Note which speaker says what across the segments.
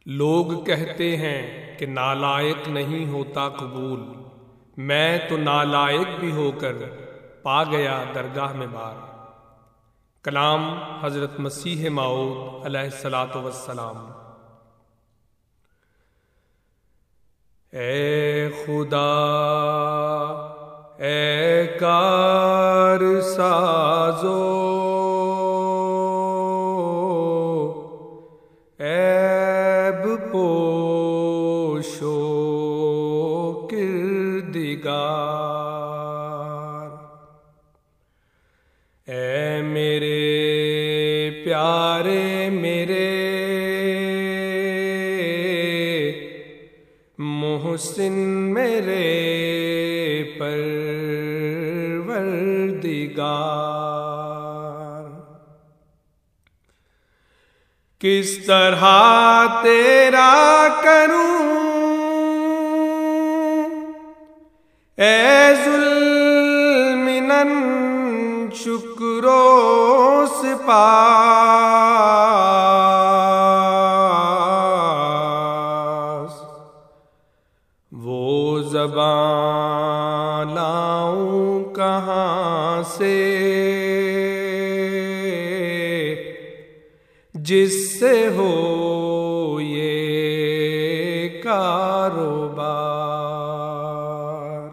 Speaker 1: لوگ کہتے ہیں کہ نالائق نہیں ہوتا قبول، میں تو نالائق بھی ہو کر پا گیا درگاہ میں بار۔ کلام حضرت مسیح موعود علیہ الصلاۃ والسلام۔ اے خدا، اے کار سازو، عیب پوشو کردگار، اے میرے پیارے، میرے محسن، میرے پروردگار، کس طرح تیرا کروں اے ذوالمنن شکر و سپاس، وہ زبان لاؤں کہاں سے جس سے ہو یہ کاروبار،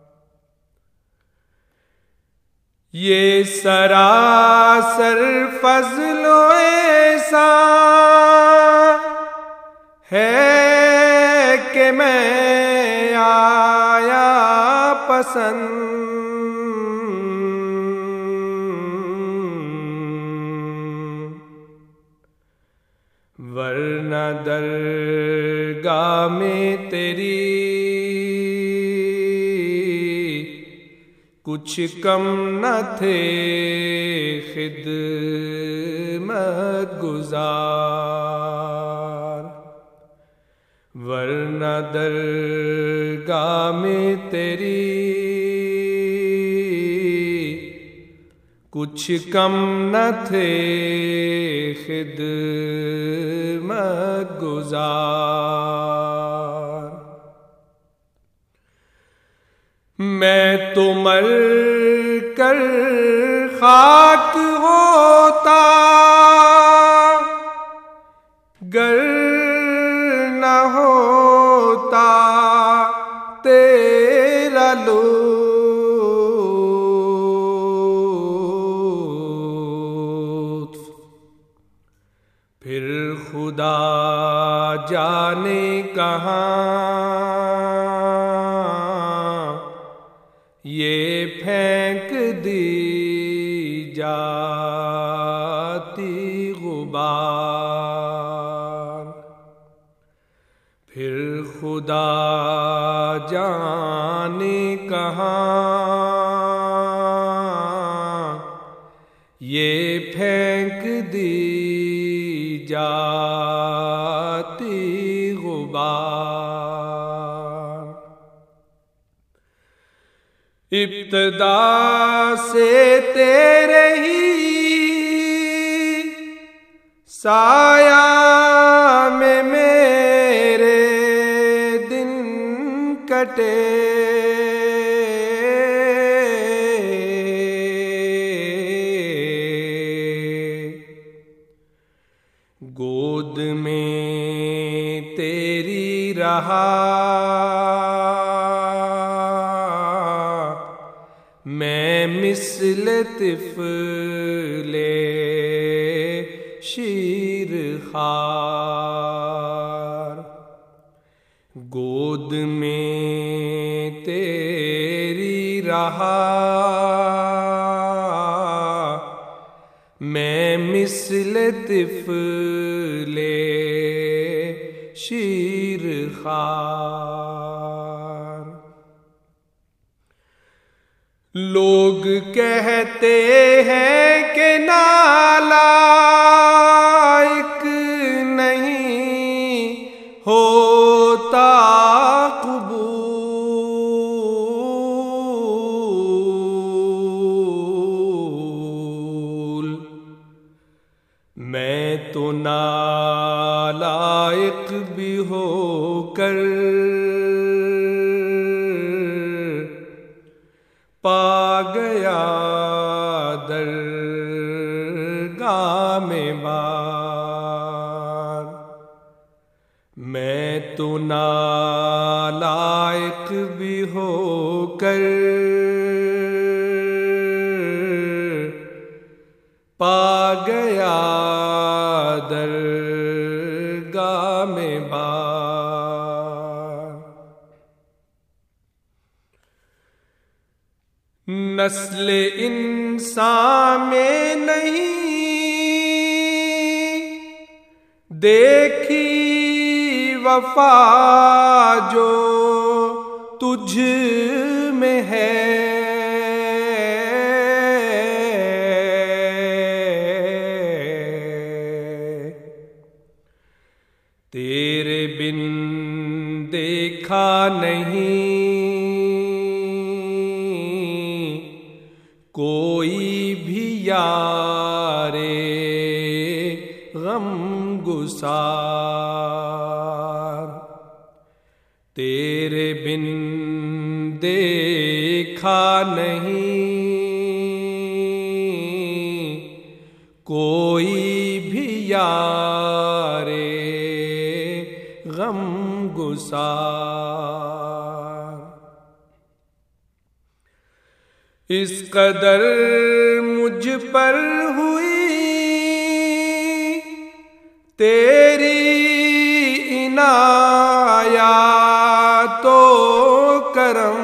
Speaker 1: یہ سراسر فضل و احسان ہے کہ میں آیا پسند، ورنہ درگاہ میں تیری کچھ کم نہ تھے خدمت گزار، ورنہ درگاہ میں تیری کچھ کم نہ تھے خدمت گزار۔ میں تو مر کر خاک ہوتا گر نہ ہوتا تیرا لطف، پھر خدا جانے کہاں یہ پھینک دی جاتی غبار، پھر خدا جانے کہاں یہ پھینک دی جاتی غبار۔ ابتدا سے تیرے ہی سایہ میں میرے دن کٹے، گود میں تیری رہا میں مثل طفل شیر خوار، گود میں تیری رہا میں مثل طفل شیر خوار۔ لوگ کہتے ہیں کہ نالائق نہیں ہوتا قبول، میں تو نالائق بھی ہو کر پا گیا درگاہ میں بار، میں تو نالائق بھی ہو کر پا گیا درگاہ میں بار۔ نسل انسان میں نہیں دیکھی وفا جو تجھ میں ہے، تیرے بن دیکھا نہیں کوئی بھی یار غم گسار، تیرے بن دیکھا نہیں کوئی بھی یار غم گسار۔ اس قدر مجھ پر ہوئی تیری عنایات و کرم،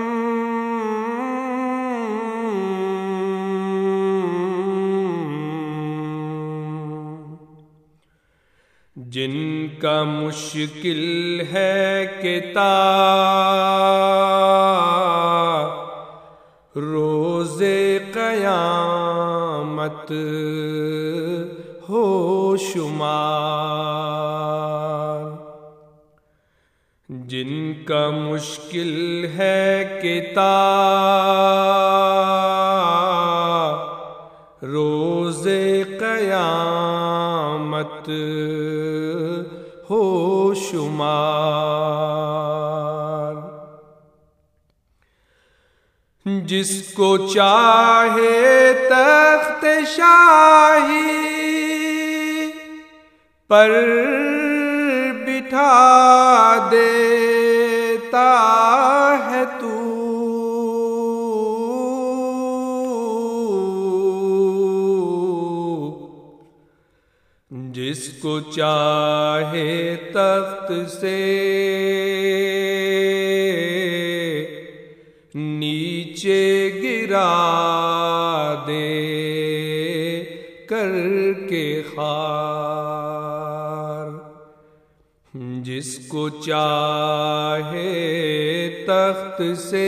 Speaker 1: جن کا مشکل ہے کہ روز قیامت ہو شمار، جن کا مشکل ہے کہ روز قیامت ہو شمار، جس کو چاہے تخت شاہی پر بٹھا دیتا ہے تو، جس کو چاہے تخت سے نیچے گرا دے کر کے خار، جس کو چاہے تخت سے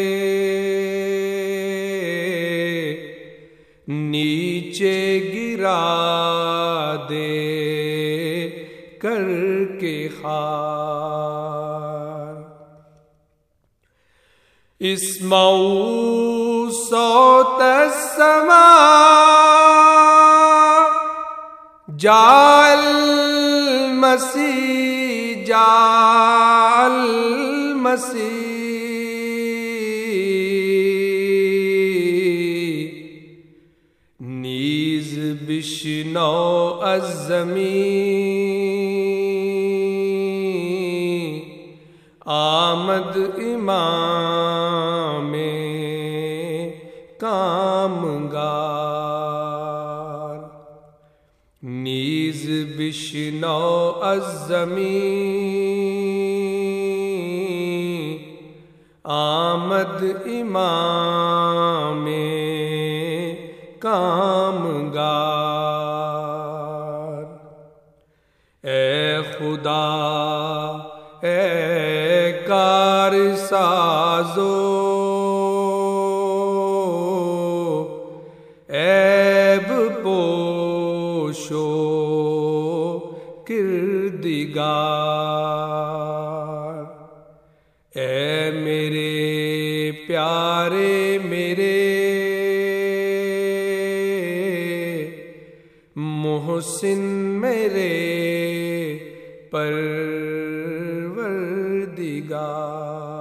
Speaker 1: نیچے گرا دے کر کے خار۔ اسمعوا صوت السماء جاء المسیح جاء المسیح، نیز بشنو از زمین آمد امام کامگار، نیز بشنو از زمین آمد امام کامگار۔ اے خدا اے کار سازو عیب پوشو کردگار، اے میرے پیارے میرے محسن میرے پروردگار۔